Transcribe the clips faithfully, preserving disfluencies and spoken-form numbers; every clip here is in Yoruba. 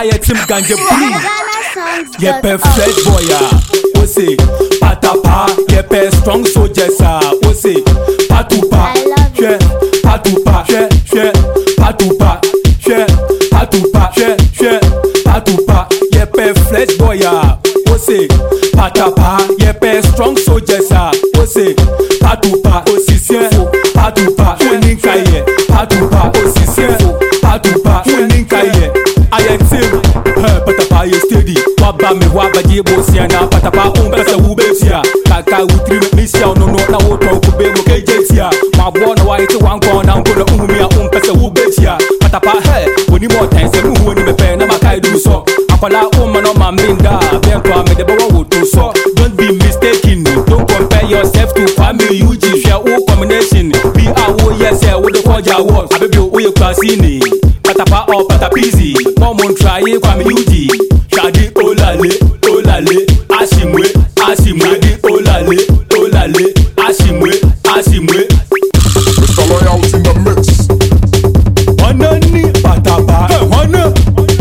I had some ganja brew. Yepe fresh boy ya. Ose patapa. Yepe strong soldiers ah. Ose patupa. She patupa. She she patupa. She patupa. She she patupa. Yepe fresh boy ya. Ose patapa. Yepe strong soldiers ah. Ose patupa. Osisien patupa. Uninkaye patupa. Osisien patupa. Uninkaye. Ayatim patapa ye steady. Waba me waba je bosiana. Patapa um pesa ubesia. Kaka utri me misia no no na woto kube mo kejesia. Mabo na wa ite wan kon na ngo na umia um pesa ubesia. Patapa he woni mo tan se mu woni me pe na makai du so. Akwala um no ma minda. Ben kwa me de bawo woto so. Don't be mistaken. Don't compare yourself to family U G. Share all combination. Be a wo yes e wo de koja wo. Abebi o ye kwasini. Patapa or patapizi. Momon try it kwa me U G. Shadi olale, olale, asimwe, asimwe, olale, olale, asimwe, asimwe. Mister Loyal in the mix. Wana ni patapa, hey wana.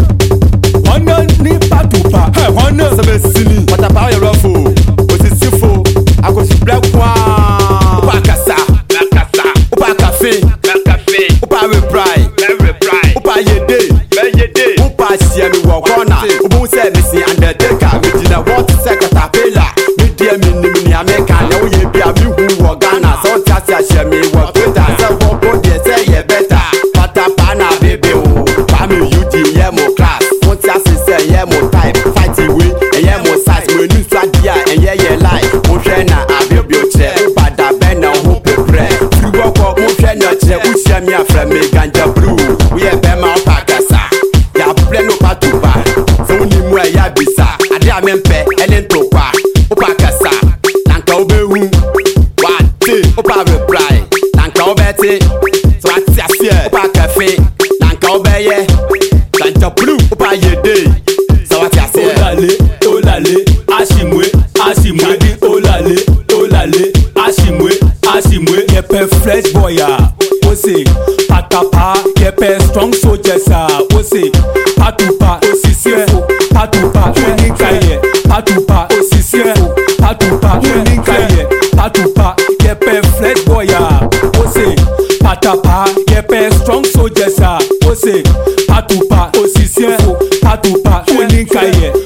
Wana ni patupa, hey wana. Sabesini, patapa ya rafo, osisifo, akosi black one. Upa kasa, kasa, upa cafe, cafe, upa reply, reply, upa yede, yede, upa siami wakona. Ubu se misi undertaker, mi dina want se katapela. Mi dia mi ni mi America, na uye bia mi hu wa Ghana. So tasi asiami wa Twitter, se woko de se ye better. Patapa na baby o, pa mi U G ye mo class. Won tasi se ye mo type, fight we, e ye mo size. We nu swadia, e ye ye lie. Mo hwe na abiobio che, uba da ben na hu pepre. Free walk up, mo hwe na che, u siami afra me ganja blue. We e be ma pa kasa. Ya pleno patupa. So ni mu e ya bisa. Ade amempe, ene ntokwa. Upa kasa, nanka obehu. Wati, upa reply. Nanka obeti. So ati asie. Upa cafe, nanka obeye. Ganja blue, upa yede. So ati asie. Olale, olale, asimwe, asimwe. Olale, olale, asimwe, asimwe. Yepe fresh boy ya. Ose patapa. Yepe strong soldiers ah. Ose patupa. Osisien patupa. Uninkaye patupa. Osisien patupa. Uninkaye patupa. Yepe fresh boy ya. Ose patapa. Yepe strong soldiers ah. Ose patupa. Osisien patupa. Uninkaye